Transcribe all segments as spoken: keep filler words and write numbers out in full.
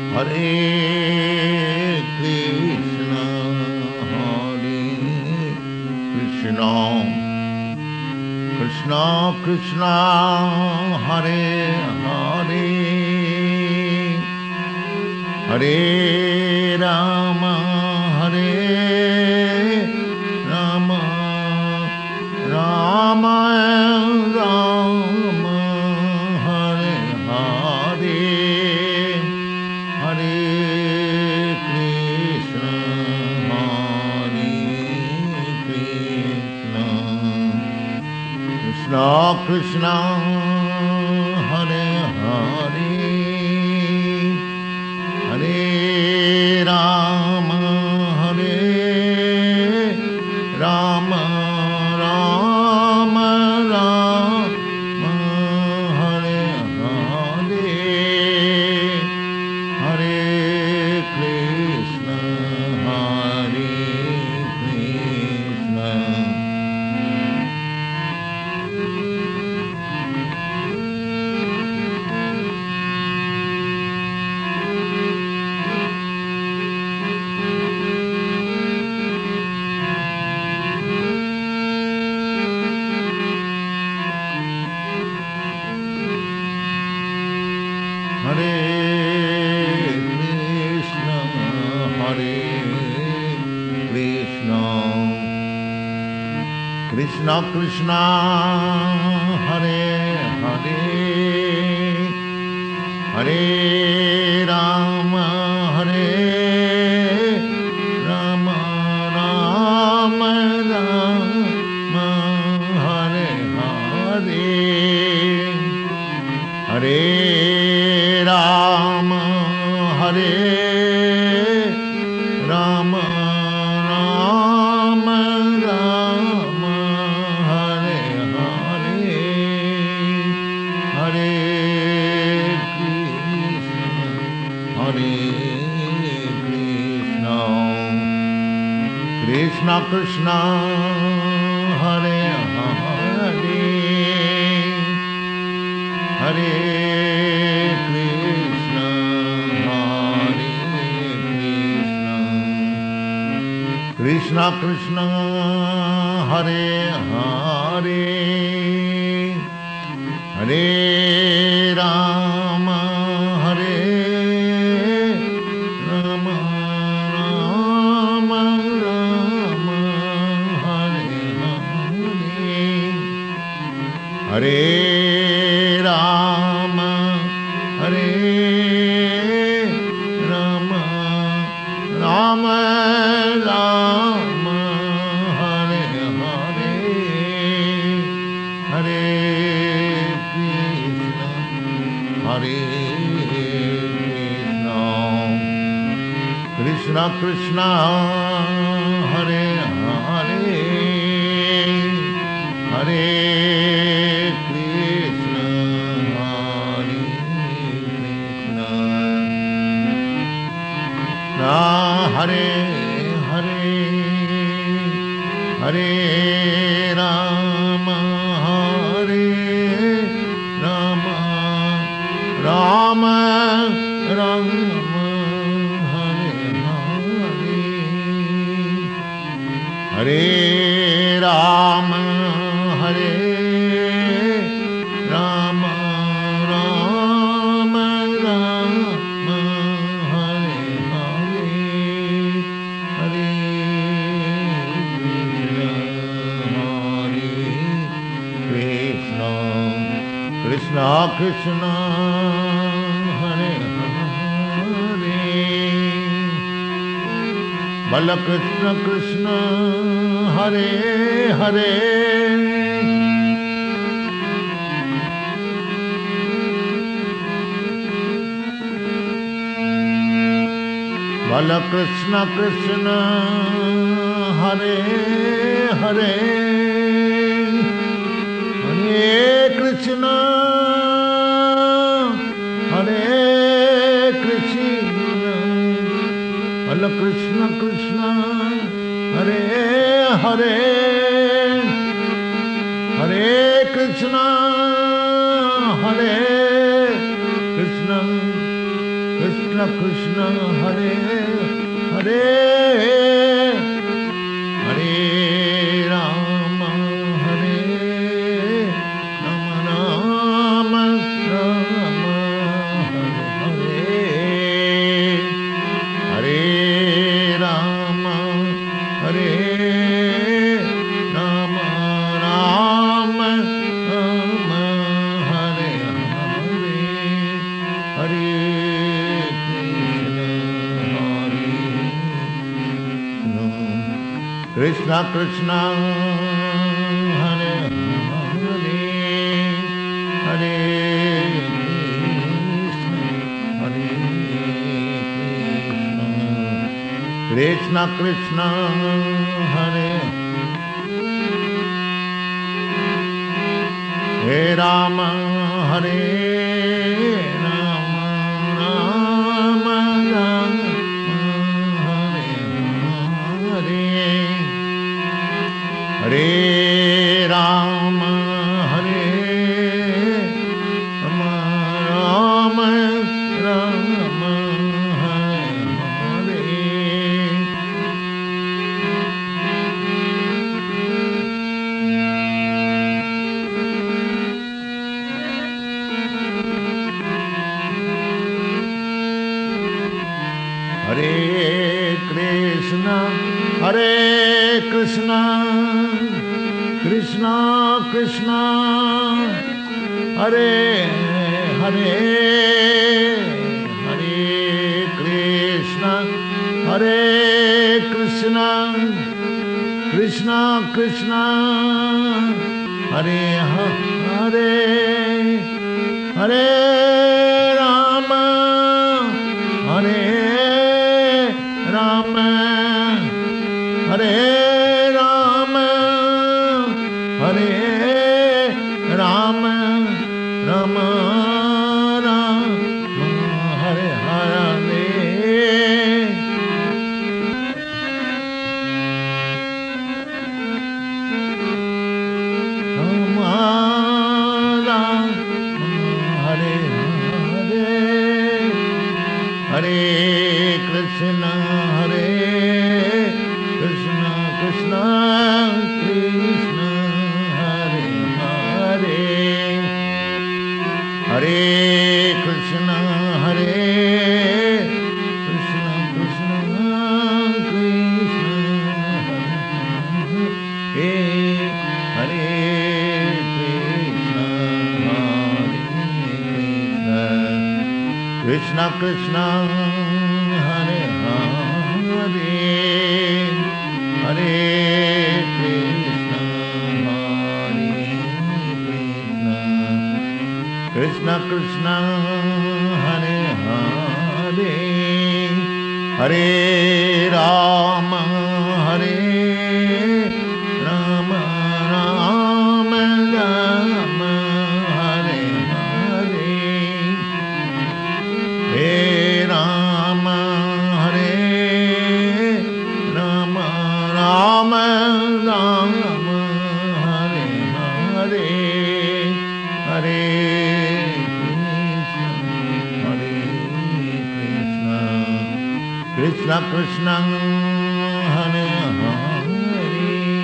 Hare Krishna, Hare Krishna, Krishna Krishna, Hare Hare, Hare Rama, Hare Rama, Rama Rama, Hare Hare, Hare Krishna, Hare Krishna, Krishna Krishna, Hare Hare, Hare Rama, Hare Rama, Rama Rama, Hare Hare, Hare Krishna, Hare Krishna. Hare Krishna, Hare Krishna, Krishna Krishna, Hare Hare, Hare Rama, Hare Rama, Rama Rama, Hare Hare, Hare Rama, Hare Rama, Rama Rama, Hare Hare, Hare Krishna, Hare Krishna, Krishna Krishna, Hare Hare, Hare Krishna, Hare Krishna, Krishna Krishna, Hare Hare, Hare Rama, Hare Rama, Rama Rama, Hare Hare, Hare Rama, Hare Rama, Rama Rama, Hare Hare, Hare Krishna, Hare Krishna, Krishna Krishna, Hare Hare, Hare Krishna, Hare Krishna, Hare Hare, Hare Rama, Hare Rama, Rama Rama, Hare Hare, Hare Rama, Hare Rama, Rama Rama, Hare Hare, Hare Krishna, Krishna Krishna, Hare Hare, Bala Krishna Krishna, Hare Hare, Bala Krishna Krishna, Hare Hare, Hare Krishna, Hare Krishna, Bala Krishna Krishna, Hare Hare, Hare Krishna, Hare Krishna, Krishna Krishna Hare Hare Hare Rama Hare Rama Rama Rama Hare Hare Rama Hare Rama Rama Rama Hare Hare Hare Krishna Krishna Hare Hare Hare Krishna Krishna Krishna Krishna Hare Hare Rama Hare Rama Rama Rama Hare Rama Hare Rama Rama Rama Hare Hare Krishna Hare Krishna Krishna Krishna Hare Hare Hare Krishna Hare Krishna Krishna Krishna Hare Hare Hare Rama Hare Rama Hare Rama Hare Rama Rama Rama Hare Hare Rama Rama Hare Hare Hare Krishna Hare Krishna Krishna Krishna Hare Hare Hare Krishna Hare Krishna Krishna Krishna Hare Hare Krishna Hare Krishna Krishna Hare Hare Hare Krishna Hare Krishna Krishna Krishna Hare Hare Hare Rama Hare Rama Rama Rama Hare Hare Hare Rama Hare Rama Rama Rama Hare Hare Hare Krishna Krishna Krishna Hare Hare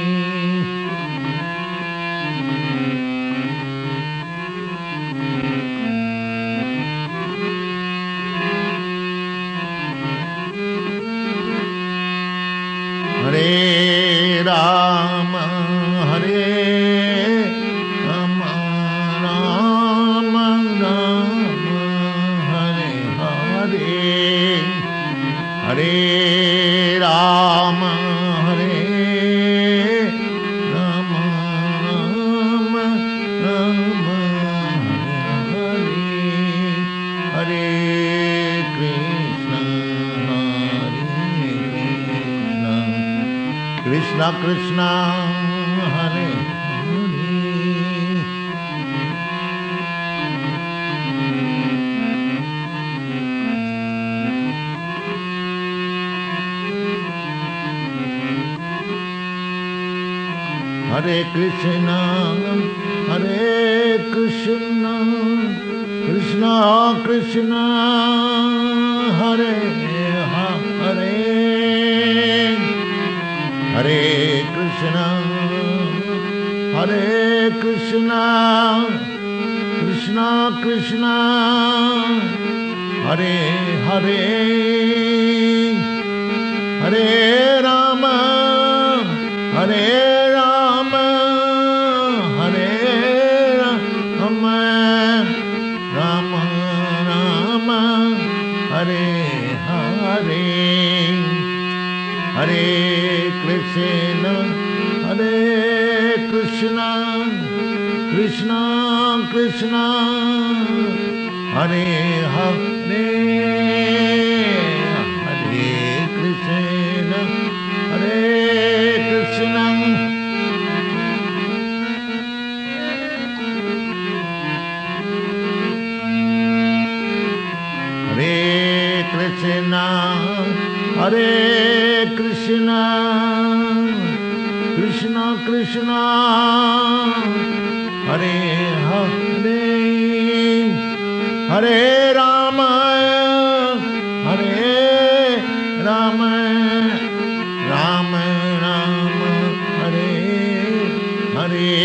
Hare Rama Hare Rama Rama Rama Hare Hare Hare Rama Hare Rama Rama Rama Hare Hare Krishna Hare Krishna Krishna Krishna Hare Hare Krishna Hare Krishna Krishna Krishna Hare Krishna, Hare Krishna, Krishna Krishna, Hare Hare, Hare Rama, Hare Rama, Hare Rama, Rama Rama, Hare Hare, Hare Krishna, Hare Krishna, Krishna Krishna, Hare Hare, Hare Krishna, Hare Krishna, Hare Krishna, Hare Krishna, Krishna Krishna, Hare Hare, Hare Rama, Hare Rama, Rama Rama, Hare Hare.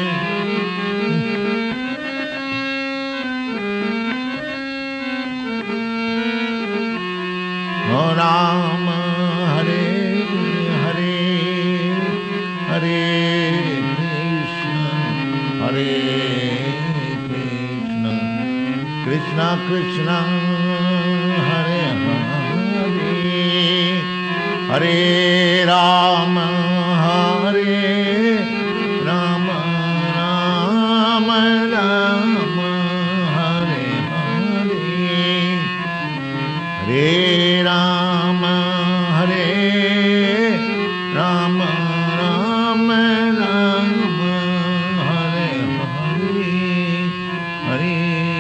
Rama, Hare Hare, Hare Krishna, Hare Krishna, Krishna Krishna, Hare Hare, Hare Rama, Hare Rama, Rama Rama, Hare Hare, Hare Rama, Hare Rama, Rama Rama, Hare Hare, Hare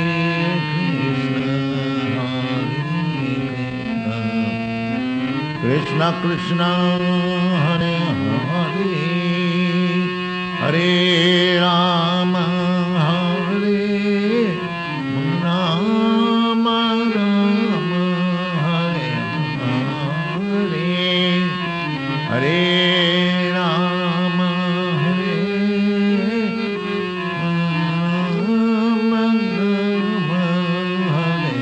Krishna, Krishna Krishna, Hare Hare, Hare Rama, Hare Rama, Rama, Hare Hare, Hare Rama, Hare Rama, Rama, Hare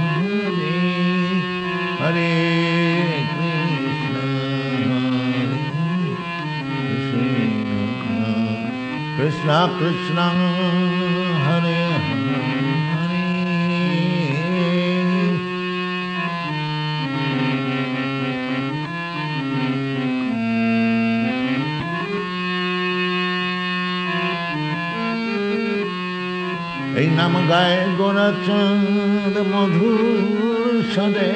Hare, Hare Krishna, Krishna, Hare Hare. এই নাম গায়ে গোরাচাঁদ মধুর সদে,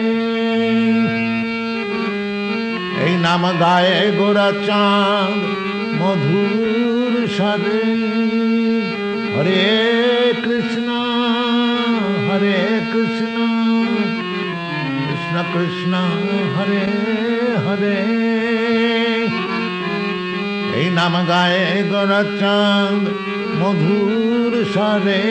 এই নাম গায়ে গোরাচাঁদ মধুর সদে, হরে কৃষ্ণ হরে কৃষ্ণ কৃষ্ণ কৃষ্ণ হরে হরে। এই নাম গায়ে গোরাচাঁদ মধুর স্বরে,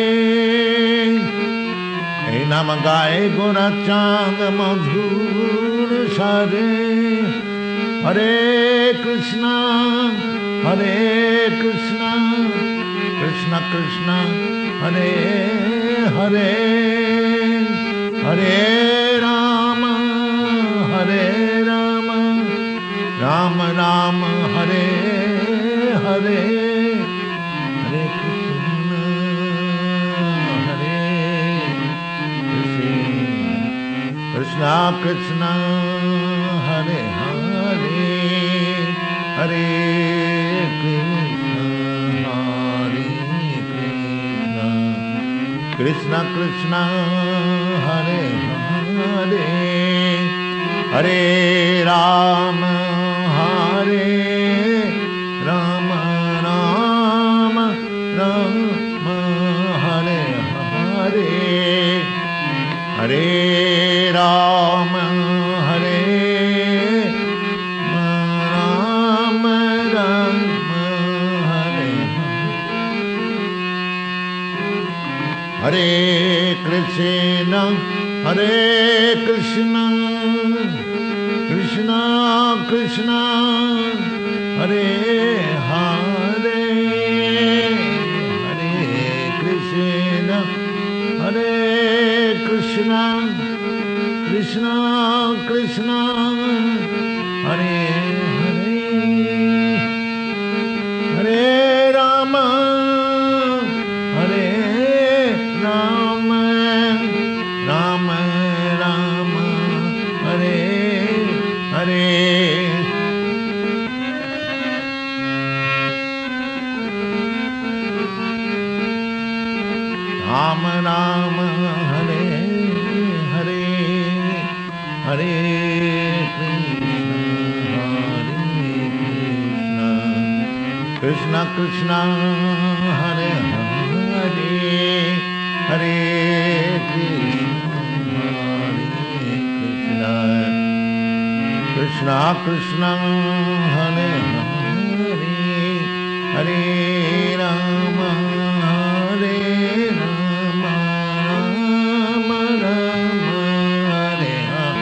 এই নাম গায়ে গোরাচাঁদ মধুর স্বরে, হরে কৃষ্ণ হরে কৃষ্ণ কৃষ্ণ কৃষ্ণ হরে হরে, হরে রাম হরে রাম রাম রাম হরে হরে, হরে কৃষ্ণ হরে কৃষ্ণ কৃষ্ণ কৃষ্ণ হরে হরে, হরে কৃষ্ণ হরে কৃষ্ণ কৃষ্ণ কৃষ্ণ হরে হরে, হরে রাম হরে রাম রাম রাম হরে হরে, হরে রাম হরে রাম রাম হরে, হরে কৃষ্ণ হরে Krishna Krishna Krishna Hare Hare, Hare Krishna, Hare Krishna, Krishna Krishna, Hare Hare, Hare Rama, Hare Rama, Rama Rama, Hare Hare. Ram Ram Hare Hare, Hare Krishna, Krishna Krishna, Hare Hare, Hare Krishna, Hare Krishna, Krishna Krishna, Hare Hare, Hare Rama, Hare Rama, Rama Rama, Hare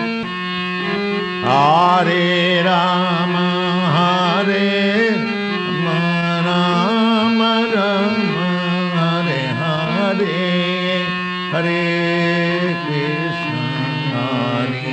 Hare, Hare Rama, Hare Rama, Rama Rama, Hare Hare, Hare Krishna, Hare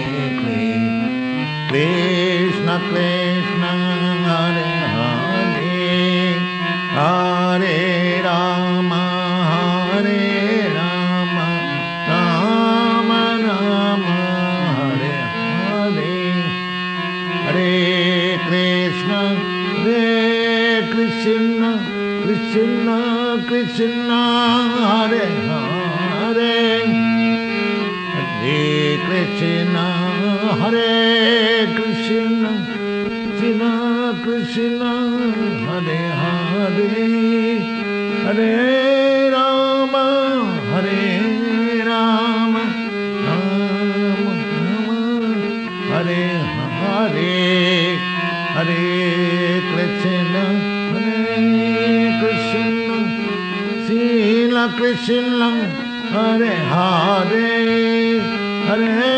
Krishna, Krishna Hare Hare, Hare Rama, Hare Rama, Rama Rama, Hare Hare, Hare Krishna, Hare Krishna, Krishna Krishna, Hare Hare, Hare Krishna, Hare Krishna, Krishna Krishna, Hare Hare, Hare Rama, Hare Rama, Rama Rama, Hare Hare, Hare Krishna, Hare Krishna, Krishna Krishna, Hare Hare, Hare